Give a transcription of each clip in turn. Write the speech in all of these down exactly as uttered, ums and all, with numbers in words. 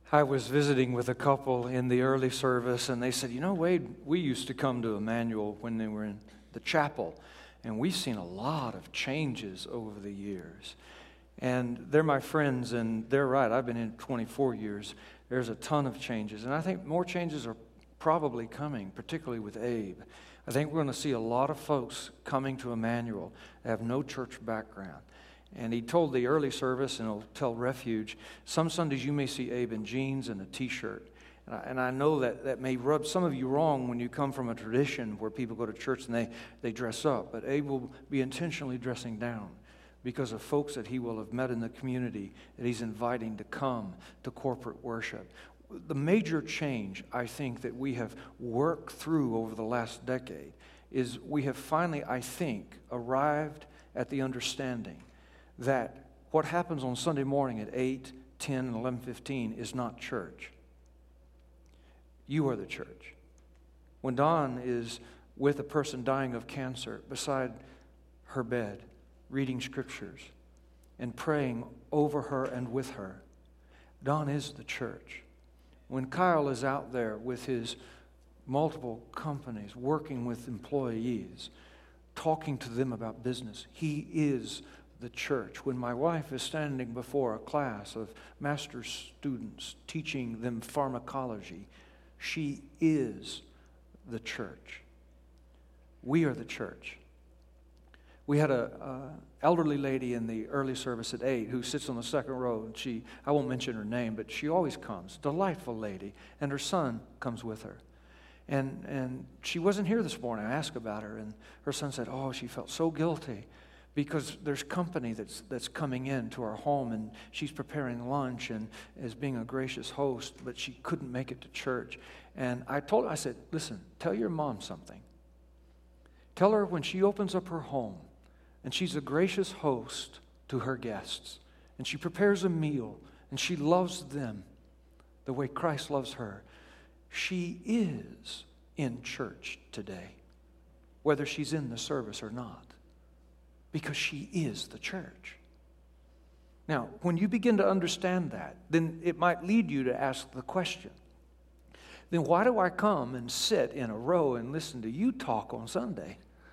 I was visiting with a couple in the early service, and they said, you know, Wade, we used to come to Emmanuel when they were in the chapel, and we've seen a lot of changes over the years. And they're my friends, and they're right. I've been in twenty-four years. There's a ton of changes, and I think more changes are probably coming, particularly with Abe. I think we're going to see a lot of folks coming to Emmanuel that have no church background. And he told the early service, and he'll tell Refuge, some Sundays you may see Abe in jeans and a T-shirt. And I, and I know that that may rub some of you wrong when you come from a tradition where people go to church and they, they dress up. But Abe will be intentionally dressing down because of folks that he will have met in the community that he's inviting to come to corporate worship. The major change, I think, that we have worked through over the last decade is we have finally, I think, arrived at the understanding that what happens on Sunday morning at eight, ten, and eleven fifteen is not church. You are the church. When Dawn is with a person dying of cancer beside her bed, reading scriptures and praying over her and with her, Dawn is the church. When Kyle is out there with his multiple companies, working with employees, talking to them about business, he is the church. When my wife is standing before a class of master's students teaching them pharmacology, she is the church. We are the church. We had a, a elderly lady in the early service at eight who sits on the second row, and she, I won't mention her name, but she always comes. Delightful lady, and her son comes with her. And and she wasn't here this morning. I asked about her, and her son said, oh, she felt so guilty because there's company that's that's coming in to our home, and she's preparing lunch and is being a gracious host, but she couldn't make it to church. And I told her, I said, listen, tell your mom something. Tell her when she opens up her home, and she's a gracious host to her guests, and she prepares a meal, and she loves them the way Christ loves her, she is in church today, whether she's in the service or not, because she is the church. Now, when you begin to understand that, then it might lead you to ask the question, then why do I come and sit in a row and listen to you talk on Sunday?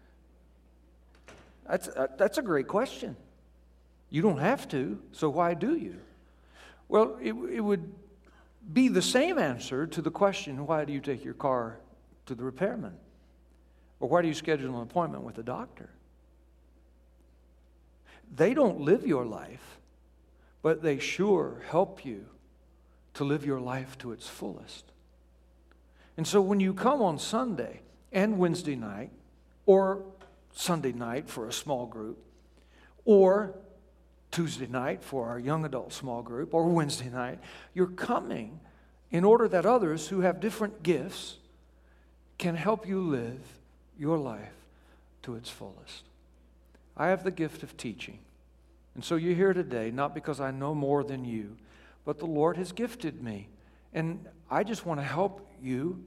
That's, uh, that's a great question. You don't have to, so why do you? Well, it, it would be the same answer to the question, why do you take your car to the repairman? Or why do you schedule an appointment with the doctor? They don't live your life, but they sure help you to live your life to its fullest. And so when you come on Sunday and Wednesday night, or Sunday night for a small group, or Tuesday night for our young adult small group, or Wednesday night, you're coming in order that others who have different gifts can help you live your life to its fullest. I have the gift of teaching, and so you're here today not because I know more than you, but the Lord has gifted me, and I just want to help you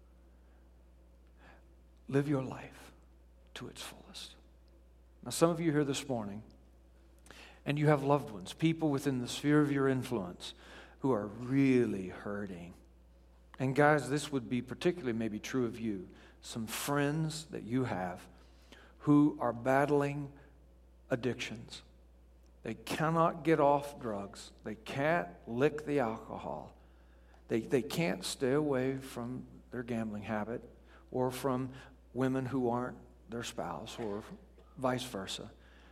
live your life to its fullest. Now, some of you here this morning, and you have loved ones, people within the sphere of your influence who are really hurting. And guys, this would be particularly maybe true of you. Some friends that you have who are battling addictions. They cannot get off drugs. They can't lick the alcohol. They, they can't stay away from their gambling habit or from women who aren't their spouse or vice versa.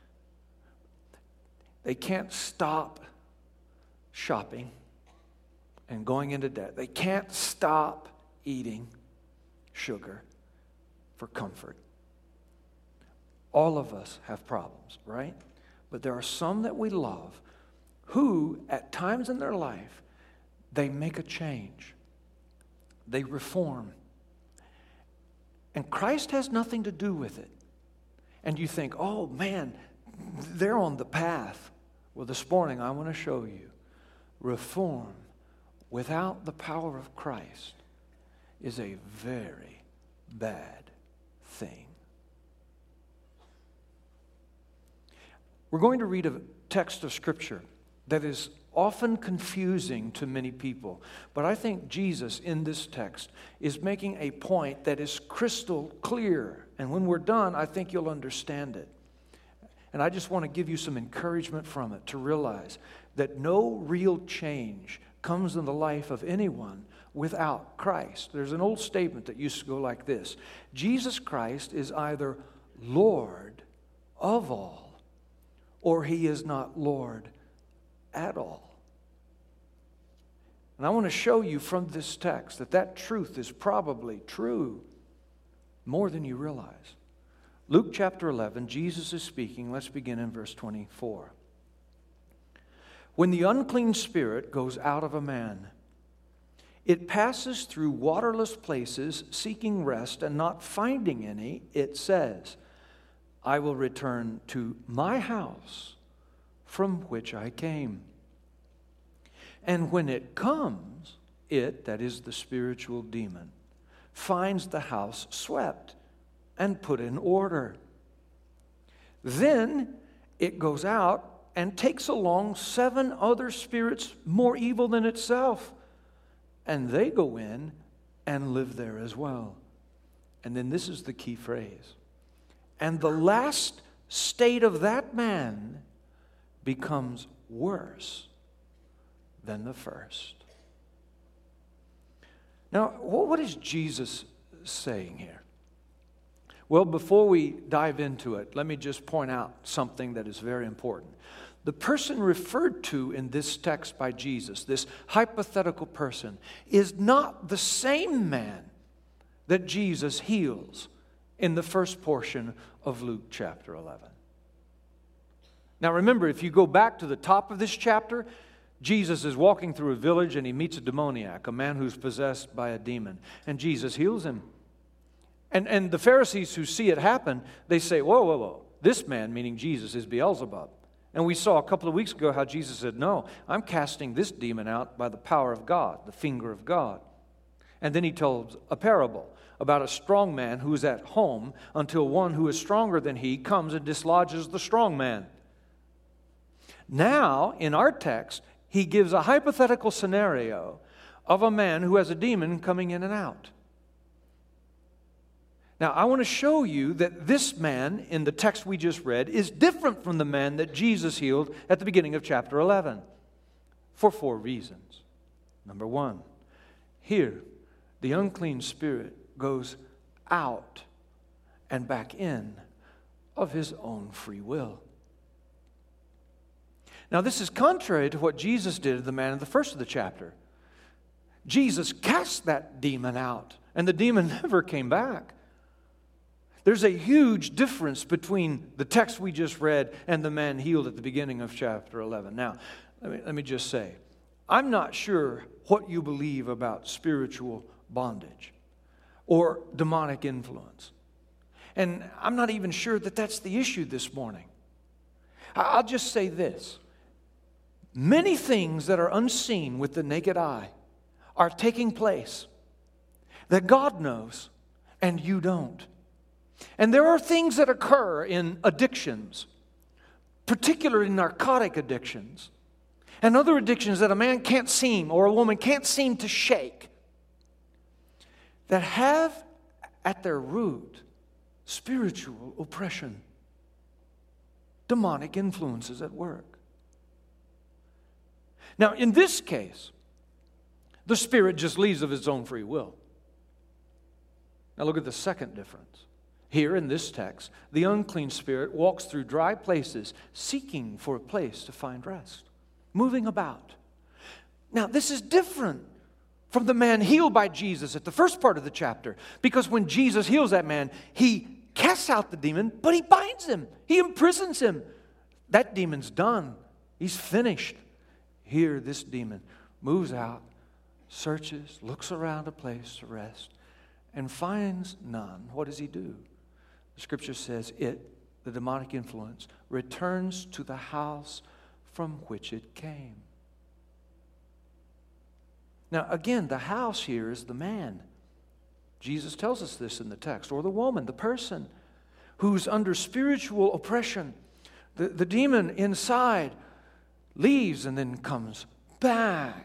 They can't stop shopping and going into debt. They can't stop eating sugar for comfort. All of us have problems, right? But there are some that we love who, at times in their life, they make a change. They reform. And Christ has nothing to do with it. And you think, oh man, they're on the path. Well, this morning I want to show you reform without the power of Christ is a very bad thing. We're going to read a text of Scripture that is often confusing to many people. But I think Jesus in this text is making a point that is crystal clear. And when we're done, I think you'll understand it. And I just want to give you some encouragement from it to realize that no real change comes in the life of anyone without Christ. There's an old statement that used to go like this: Jesus Christ is either Lord of all, or he is not Lord at all. And I want to show you from this text that that truth is probably true more than you realize. Luke chapter eleven, Jesus is speaking. Let's begin in verse twenty-four. When the unclean spirit goes out of a man, it passes through waterless places, seeking rest, and not finding any, it says, I will return to my house from which I came. And when it comes, it, that is the spiritual demon, finds the house swept and put in order. Then it goes out and takes along seven other spirits more evil than itself, and they go in and live there as well. And then this is the key phrase. And the last state of that man becomes worse than the first. Now, what is Jesus saying here? Well, before we dive into it, let me just point out something that is very important. The person referred to in this text by Jesus, this hypothetical person, is not the same man that Jesus heals in the first portion of Luke chapter eleven. Now remember, if you go back to the top of this chapter, Jesus is walking through a village and he meets a demoniac, a man who's possessed by a demon, and Jesus heals him. And, and the Pharisees who see it happen, they say, whoa, whoa, whoa, this man, meaning Jesus, is Beelzebub. And we saw a couple of weeks ago how Jesus said, no, I'm casting this demon out by the power of God, the finger of God. And then he told a parable about a strong man who is at home until one who is stronger than he comes and dislodges the strong man. Now, in our text, he gives a hypothetical scenario of a man who has a demon coming in and out. Now, I want to show you that this man in the text we just read is different from the man that Jesus healed at the beginning of chapter eleven for four reasons. Number one, here, the unclean spirit goes out and back in of his own free will. Now, this is contrary to what Jesus did to the man in the first of the chapter. Jesus cast that demon out, and the demon never came back. There's a huge difference between the text we just read and the man healed at the beginning of chapter eleven. Now, let me, let me just say, I'm not sure what you believe about spiritual bondage or demonic influence. And I'm not even sure that that's the issue this morning. I'll just say this. Many things that are unseen with the naked eye are taking place that God knows and you don't. And there are things that occur in addictions, particularly narcotic addictions, and other addictions that a man can't seem or a woman can't seem to shake, that have at their root spiritual oppression, demonic influences at work. Now, in this case, the spirit just leaves of its own free will. Now look at the second difference. Here in this text, the unclean spirit walks through dry places, seeking for a place to find rest, moving about. Now, this is different from the man healed by Jesus at the first part of the chapter, because when Jesus heals that man, he casts out the demon, but he binds him. He imprisons him. That demon's done. He's finished. Here, this demon moves out, searches, looks around a place to rest, and finds none. What does he do? The scripture says it, the demonic influence, returns to the house from which it came. Now, again, the house here is the man. Jesus tells us this in the text. Or the woman, the person who's under spiritual oppression. The, the demon inside leaves and then comes back.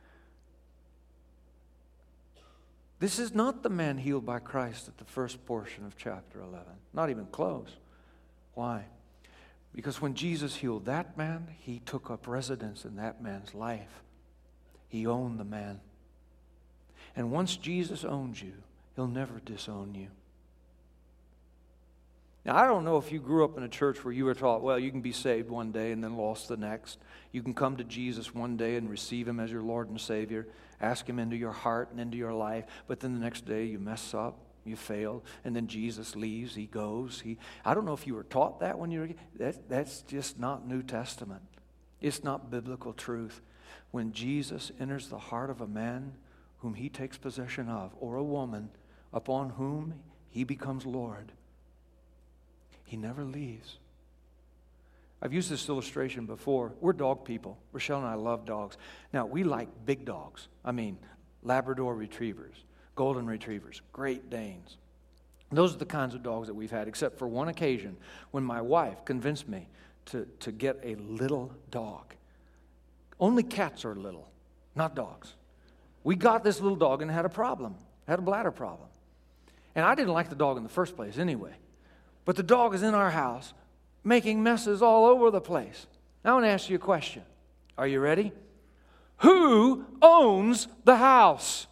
This is not the man healed by Christ at the first portion of chapter eleven. Not even close. Why? Because when Jesus healed that man, he took up residence in that man's life. He owned the man. And once Jesus owns you, he'll never disown you. Now, I don't know if you grew up in a church where you were taught, well, you can be saved one day and then lost the next. You can come to Jesus one day and receive him as your Lord and Savior, ask him into your heart and into your life, but then the next day you mess up, you fail, and then Jesus leaves, he goes. He, I don't know if you were taught that when you were, that, that's just not New Testament. It's not biblical truth. When Jesus enters the heart of a man whom he takes possession of, or a woman upon whom he becomes Lord, he never leaves. I've used this illustration before. We're dog people. Rochelle and I love dogs. Now, we like big dogs. I mean, Labrador retrievers, golden retrievers, Great Danes. Those are the kinds of dogs that we've had, except for one occasion when my wife convinced me to, to get a little dog. Only cats are little, not dogs. We got this little dog and had a problem, had a bladder problem. And I didn't like the dog in the first place anyway. But the dog is in our house making messes all over the place. Now I want to ask you a question. Are you ready? Who owns the house?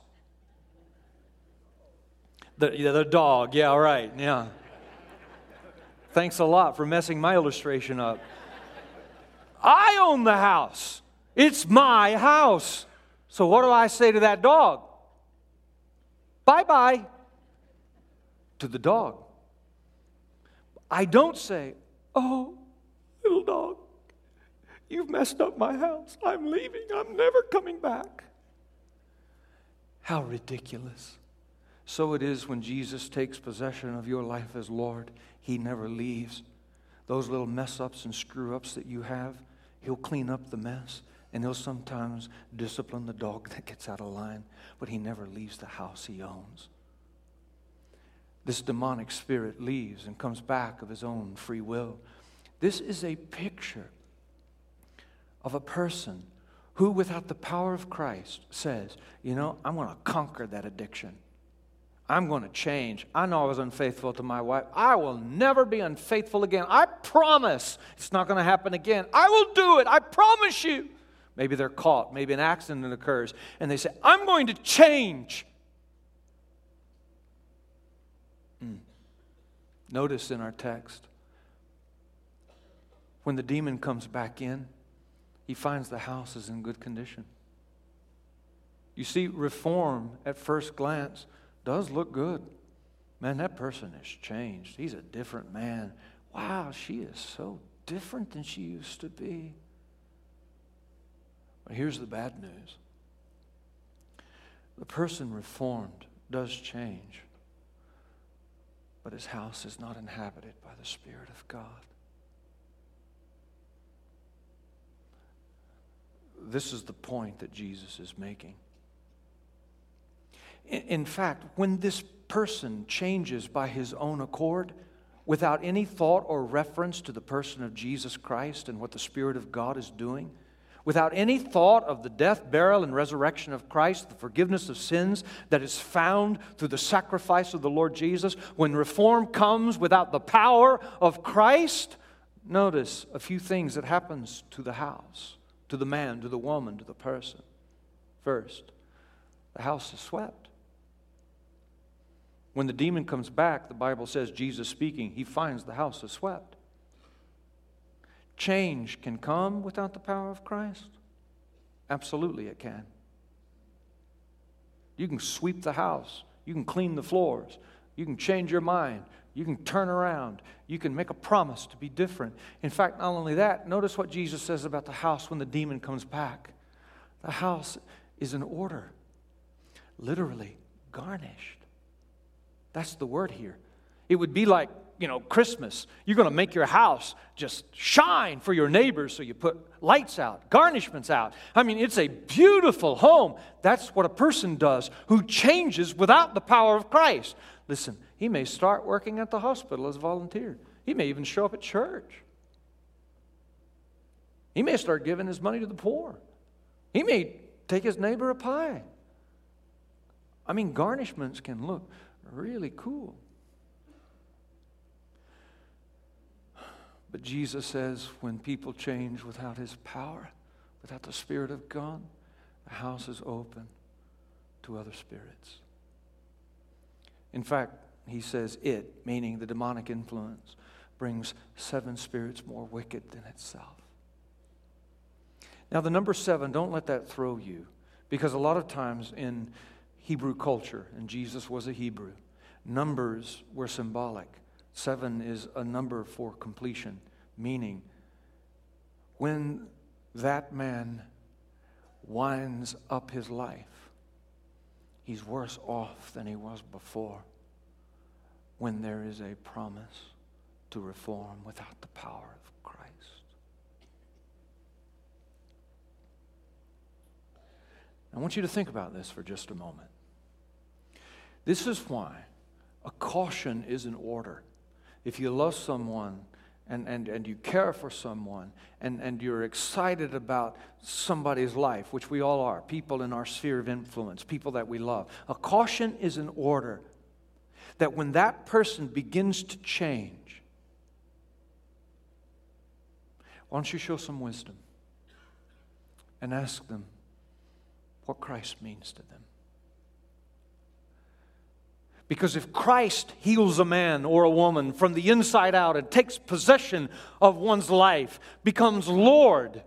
The, yeah, the dog. Yeah, right. Yeah. Thanks a lot for messing my illustration up. I own the house. It's my house. So what do I say to that dog? Bye-bye to the dog. I don't say, oh, little dog, you've messed up my house. I'm leaving. I'm never coming back. How ridiculous. So it is when Jesus takes possession of your life as Lord. He never leaves. Those little mess-ups and screw-ups that you have, he'll clean up the mess. And he'll sometimes discipline the dog that gets out of line. But he never leaves the house he owns. This demonic spirit leaves and comes back of his own free will. This is a picture of a person who, without the power of Christ, says, you know, I'm going to conquer that addiction. I'm going to change. I know I was unfaithful to my wife. I will never be unfaithful again. I promise it's not going to happen again. I will do it. I promise you. Maybe they're caught. Maybe an accident occurs. And they say, I'm going to change. Mm. Notice in our text, when the demon comes back in, he finds the house is in good condition. You see, reform at first glance does look good. Man, that person has changed. He's a different man. Wow, she is so different than she used to be. But here's the bad news. The person reformed does change, but his house is not inhabited by the Spirit of God. This is the point that Jesus is making. In, in fact, when this person changes by his own accord, without any thought or reference to the person of Jesus Christ and what the Spirit of God is doing, without any thought of the death, burial, and resurrection of Christ, the forgiveness of sins that is found through the sacrifice of the Lord Jesus, when reform comes without the power of Christ, notice a few things that happens to the house, to the man, to the woman, to the person. First, the house is swept. When the demon comes back, the Bible says, Jesus speaking, he finds the house is swept. Change can come without the power of Christ? Absolutely it can. You can sweep the house. You can clean the floors. You can change your mind. You can turn around. You can make a promise to be different. In fact, not only that, notice what Jesus says about the house when the demon comes back. The house is in order. Literally, garnished. That's the word here. It would be like, you know, Christmas. You're going to make your house just shine for your neighbors, so you put lights out, garnishments out. I mean, it's a beautiful home. That's what a person does who changes without the power of Christ. Listen, he may start working at the hospital as a volunteer. He may even show up at church. He may start giving his money to the poor. He may take his neighbor a pie. I mean, garnishments can look really cool. But Jesus says when people change without His power, without the Spirit of God, the house is open to other spirits. In fact, He says it, meaning the demonic influence, brings seven spirits more wicked than itself. Now the number seven, don't let that throw you, because a lot of times in Hebrew culture, and Jesus was a Hebrew, numbers were symbolic. Seven is a number for completion, meaning when that man winds up his life, he's worse off than he was before when there is a promise to reform without the power of Christ. I want you to think about this for just a moment. This is why a caution is in order. If you love someone and, and, and you care for someone and, and you're excited about somebody's life, which we all are, people in our sphere of influence, people that we love, a caution is in order that when that person begins to change, why don't you show some wisdom and ask them what Christ means to them? Because if Christ heals a man or a woman from the inside out and takes possession of one's life, becomes Lord,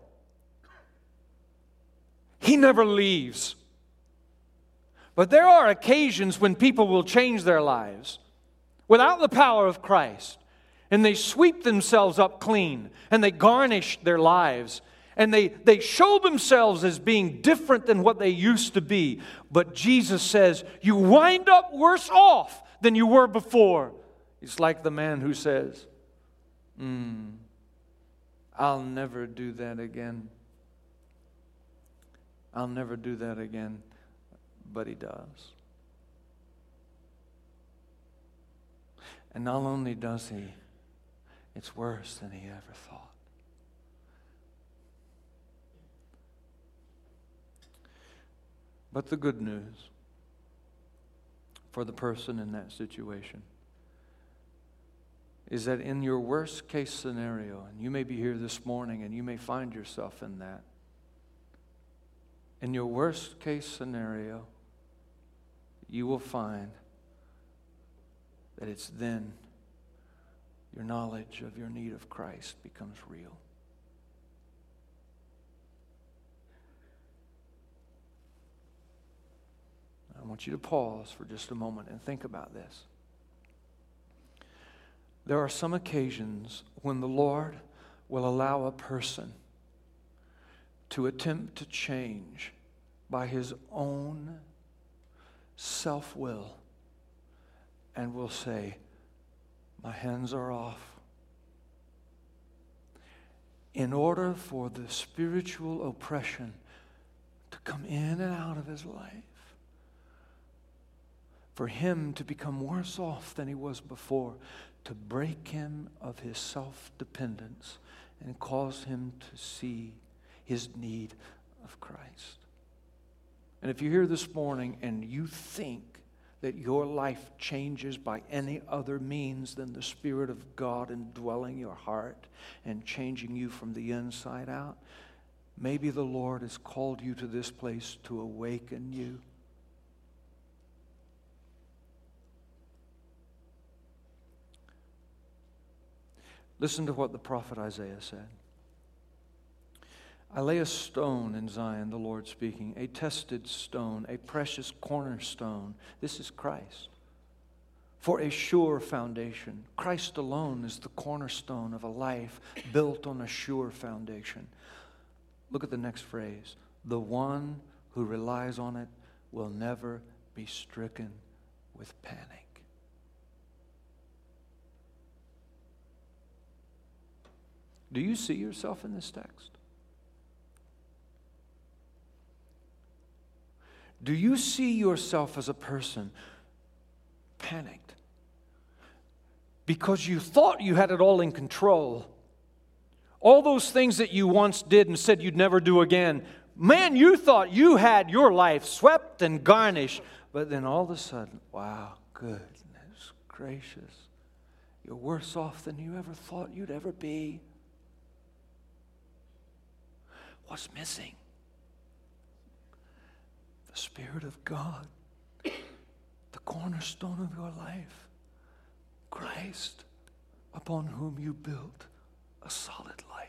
He never leaves. But there are occasions when people will change their lives without the power of Christ, and they sweep themselves up clean, and they garnish their lives, and they, they show themselves as being different than what they used to be. But Jesus says, you wind up worse off than you were before. It's like the man who says, mm, I'll never do that again. I'll never do that again. But he does. And not only does he, it's worse than he ever thought. But the good news for the person in that situation is that in your worst case scenario, and you may be here this morning and you may find yourself in that, in your worst case scenario, you will find that it's then your knowledge of your need of Christ becomes real. I want you to pause for just a moment and think about this. There are some occasions when the Lord will allow a person to attempt to change by his own self-will and will say, my hands are off. In order for the spiritual oppression to come in and out of his life, for him to become worse off than he was before, to break him of his self-dependence and cause him to see his need of Christ. And if you're here this morning and you think that your life changes by any other means than the Spirit of God indwelling your heart and changing you from the inside out, maybe the Lord has called you to this place to awaken you. Listen to what the prophet Isaiah said. I lay a stone in Zion, the Lord speaking, a tested stone, a precious cornerstone. This is Christ. For a sure foundation. Christ alone is the cornerstone of a life built on a sure foundation. Look at the next phrase. The one who relies on it will never be stricken with panic. Do you see yourself in this text? Do you see yourself as a person panicked because you thought you had it all in control, All those things that you once did and said you'd never do again. Man, you thought you had your life swept and garnished. But then all of a sudden, wow, goodness gracious. You're worse off than you ever thought you'd ever be. What's missing? The Spirit of God. The cornerstone of your life. Christ, upon whom you built a solid life.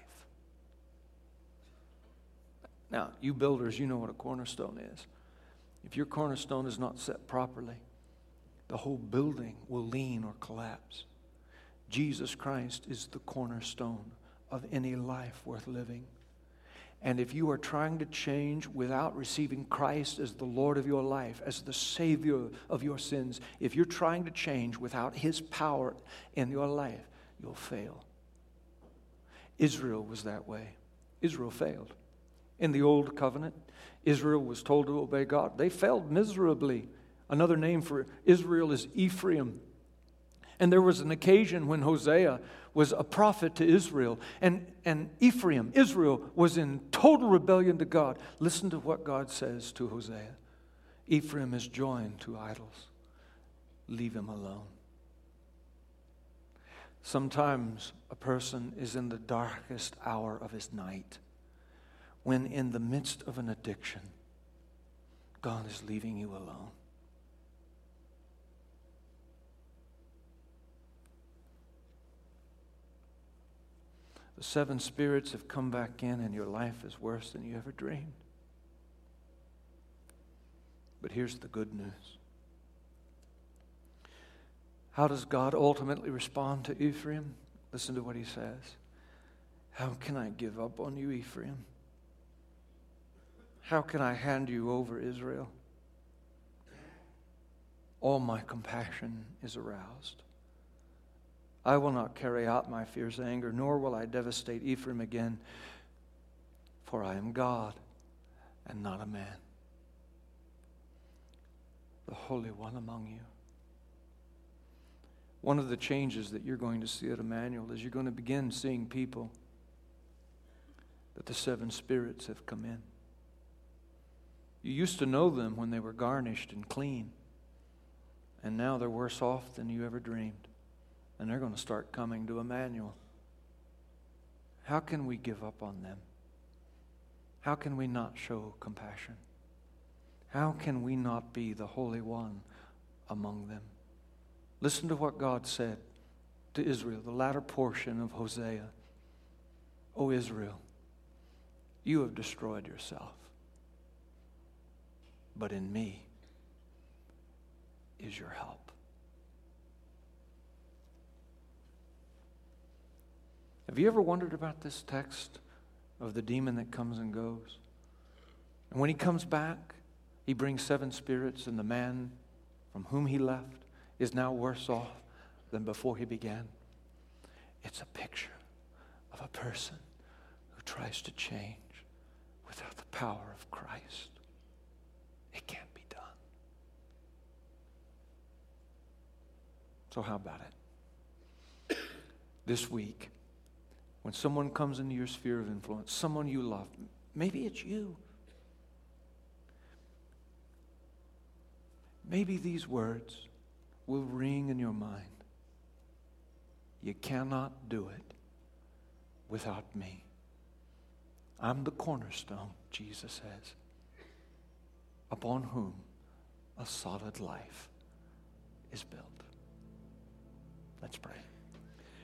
Now, you builders, you know what a cornerstone is. If your cornerstone is not set properly, the whole building will lean or collapse. Jesus Christ is the cornerstone of any life worth living. And if you are trying to change without receiving Christ as the Lord of your life, as the Savior of your sins, if you're trying to change without His power in your life, you'll fail. Israel was that way. Israel failed. In the Old Covenant, Israel was told to obey God. They failed miserably. Another name for Israel is Ephraim. And there was an occasion when Hosea was a prophet to Israel. And, and Ephraim, Israel, was in total rebellion to God. Listen to what God says to Hosea. Ephraim is joined to idols. Leave him alone. Sometimes a person is in the darkest hour of his night, when in the midst of an addiction, God is leaving you alone. The seven spirits have come back in and your life is worse than you ever dreamed. But here's the good news. How does God ultimately respond to Ephraim? Listen to what He says. How can I give up on you, Ephraim? How can I hand you over, Israel? All my compassion is aroused. I will not carry out my fierce anger, nor will I devastate Ephraim again, for I am God and not a man, the Holy One among you. One of the changes that you're going to see at Emmanuel is you're going to begin seeing people that the seven spirits have come in. You used to know them when they were garnished and clean, and now they're worse off than you ever dreamed. And they're going to start coming to Emmanuel. How can we give up on them? How can we not show compassion? How can we not be the Holy One among them? Listen to what God said to Israel, the latter portion of Hosea. O Israel, you have destroyed yourself, but in me is your help. Have you ever wondered about this text of the demon that comes and goes? And when he comes back, he brings seven spirits, and the man from whom he left is now worse off than before he began. It's a picture of a person who tries to change without the power of Christ. It can't be done. So how about it? This week, when someone comes into your sphere of influence, someone you love, maybe it's you. Maybe these words will ring in your mind. You cannot do it without me. I'm the cornerstone, Jesus says, upon whom a solid life is built. Let's pray.